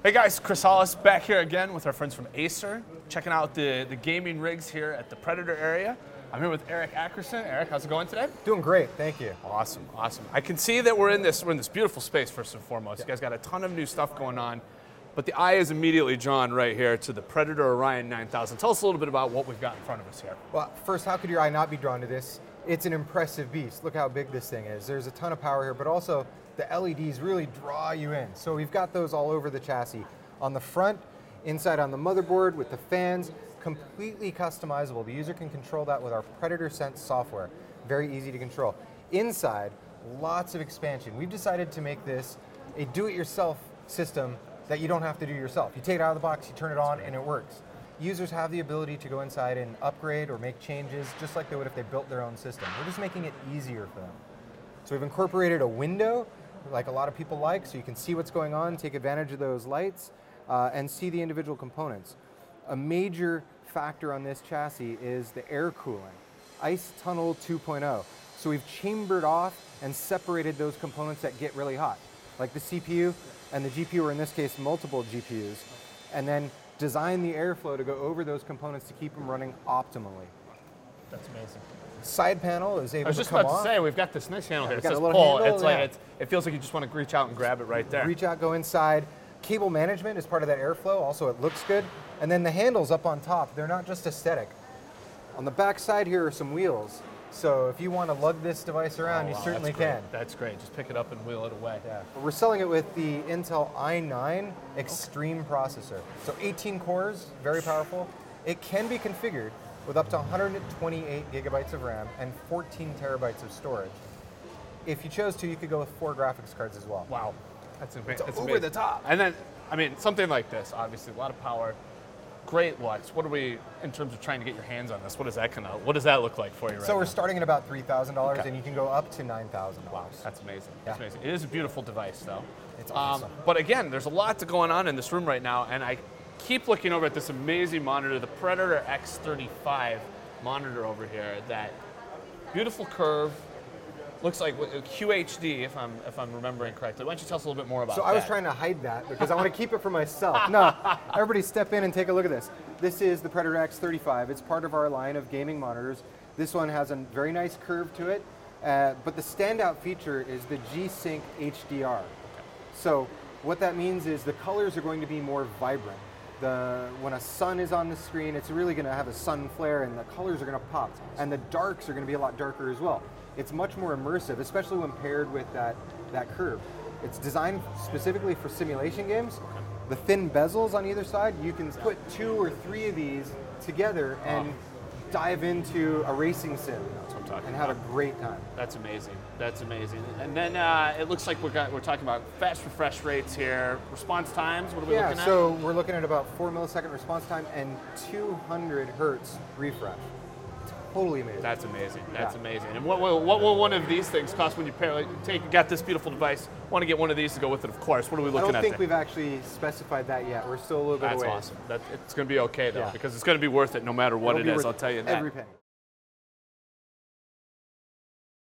Hey guys, Chris Hollis back here again with our friends from Acer, checking out the gaming rigs here at the Predator area. I'm here with Eric Ackerson. Eric, how's it going today? Doing great, thank you. Awesome, awesome. I can see that we're in this beautiful space first and foremost. You guys got a ton of new stuff going on, but the eye is immediately drawn right here to the Predator Orion 9000. Tell us a little bit about what we've got in front of us here. Well, first, how could your eye not be drawn to this? It's an impressive beast. Look how big this thing is. There's a ton of power here, but also the LEDs really draw you in. So we've got those all over the chassis. On the front, inside on the motherboard with the fans, completely customizable. The user can control that with our Predator Sense software. Very easy to control. Inside, lots of expansion. We've decided to make this a do-it-yourself system that you don't have to do yourself. You take it out of the box, you turn it on, and it works. Users have the ability to go inside and upgrade or make changes just like they would if they built their own system. We're just making it easier for them. So we've incorporated a window, like a lot of people like, so you can see what's going on, take advantage of those lights, and see the individual components. A major factor on this chassis is the air cooling, Ice Tunnel 2.0. So we've chambered off and separated those components that get really hot, like the CPU and the GPU, or in this case, multiple GPUs, and then design the airflow to go over those components to keep them running optimally. That's amazing. Side panel is able to come off. I was just about to say, we've got this nice handle here. It says pull. Handle, it feels like you just want to reach out and grab it right there. Reach out, go inside. Cable management is part of that airflow. Also, it looks good. And then the handles up on top, they're not just aesthetic. On the back side here are some wheels. So if you want to lug this device around, you certainly can. That's great. Just pick it up and wheel it away. Yeah. We're selling it with the Intel i9 Extreme processor. So 18 cores, very powerful. It can be configured with up to 128 gigabytes of RAM and 14 terabytes of storage. If you chose to, you could go with 4 graphics cards as well. Wow, that's amazing. It's over the top. And then, I mean, something like this, obviously, a lot of power, great lux. What are we, in terms of trying to get your hands on this, what does that look like for you right now? So we're starting at about $3,000, and you can go up to $9,000. Wow, that's amazing. That's amazing. It is a beautiful device, though. It's awesome. But again, there's a lot going on in this room right now, and I keep looking over at this amazing monitor, the Predator X35 monitor over here. That beautiful curve, looks like QHD, if I'm remembering correctly. Why don't you tell us a little bit more about that? So I was trying to hide that because I want to keep it for myself. No, everybody step in and take a look at this. This is the Predator X35. It's part of our line of gaming monitors. This one has a very nice curve to it, but the standout feature is the G-Sync HDR. So what that means is the colors are going to be more vibrant. When a sun is on the screen, it's really going to have a sun flare and the colors are going to pop. And the darks are going to be a lot darker as well. It's much more immersive, especially when paired with that curve. It's designed specifically for simulation games. The thin bezels on either side, you can put 2 or 3 of these together and dive into a racing sim and have a great time. That's amazing. That's amazing. And then it looks like we're talking about fast refresh rates here, response times. What are we looking at? So we're looking at about 4 millisecond response time and 200 hertz refresh. Totally amazing. That's amazing. That's amazing. And what will one of these things cost when you got this beautiful device? Want to get one of these to go with it, of course. What are we looking at? I don't think we've actually specified that yet. We're still a little bit away. That's awesome. It's going to be okay though, because it's going to be worth it no matter what it is. I'll tell you that. Every penny.